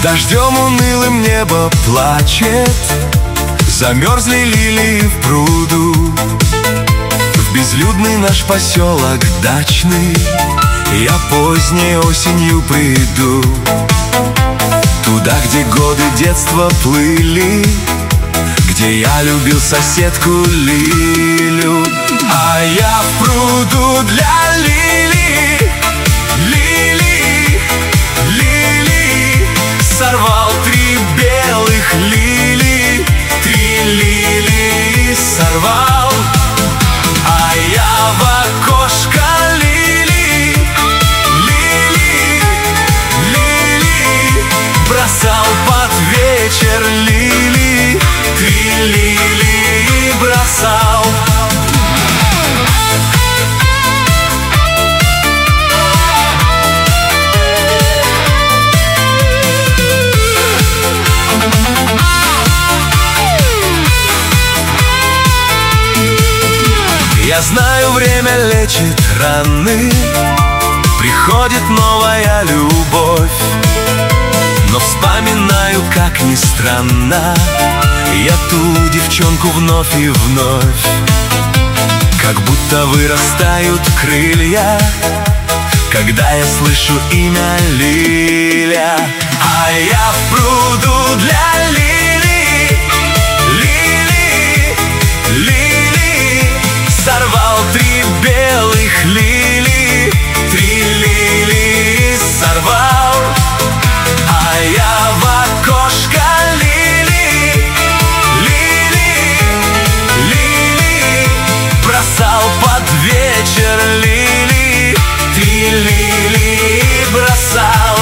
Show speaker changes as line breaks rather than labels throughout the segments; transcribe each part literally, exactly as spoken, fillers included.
Дождем унылым небо плачет, замерзли лилии в пруду. В безлюдный наш поселок дачный я поздней осенью приду. Туда, где годы детства плыли, где я любил соседку Лилю. А я в пруду для лилий, лилий, лилий сорвал три белых лилии, три лилии сорвал. А я в окошко лилии, лилии, лилии бросал под вечер лилии, три лилии бросал. Я знаю, время лечит раны, приходит новая любовь. Но вспоминаю, как ни странно, я ту девчонку вновь и вновь. Как будто вырастают крылья, когда я слышу имя Лиля. А я в пруду для лилий, лилии, лилии сорвал три белых лилии, три лилии сорвал. А я в окошко лилии, лилии, лилии бросал под вечер лилии, три лилии бросал.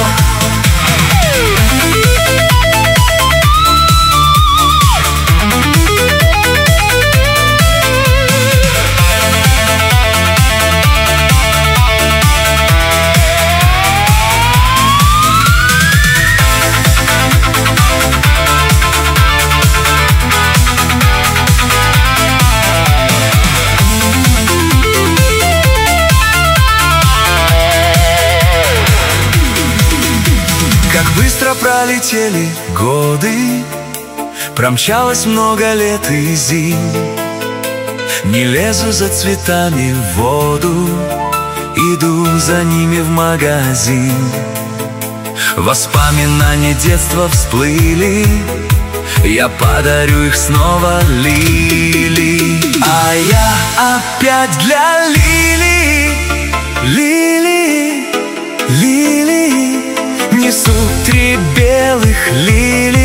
Как быстро пролетели годы, промчалось много лет и зим. Не лезу за цветами в воду, иду за ними в магазин. Воспоминания детства всплыли, я подарю их снова Лили. А я опять для лилии, лилии, лилии несу три белых лилии.